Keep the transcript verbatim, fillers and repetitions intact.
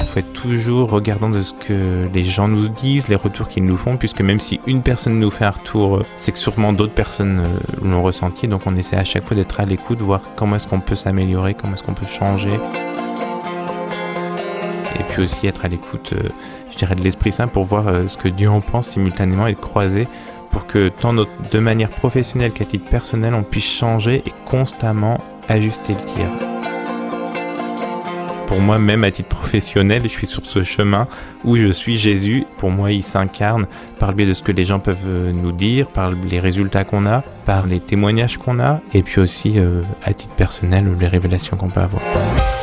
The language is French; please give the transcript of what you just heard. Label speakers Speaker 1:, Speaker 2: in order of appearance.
Speaker 1: faut être toujours regardant de ce que les gens nous disent, les retours qu'ils nous font, puisque même si une personne nous fait un retour, c'est que sûrement d'autres personnes l'ont ressenti. Donc on essaie à chaque fois d'être à l'écoute, voir comment est-ce qu'on peut s'améliorer, comment est-ce qu'on peut changer. Et puis aussi être à l'écoute, euh, je dirais, de l'Esprit Saint pour voir euh, ce que Dieu en pense simultanément et de croiser pour que tant notre, de manière professionnelle qu'à titre personnel, on puisse changer et constamment ajuster le tir. Pour moi, même à titre professionnel, je suis sur ce chemin où je suis Jésus. Pour moi, il s'incarne par le biais de ce que les gens peuvent nous dire, par les résultats qu'on a, par les témoignages qu'on a, et puis aussi euh, à titre personnel, les révélations qu'on peut avoir.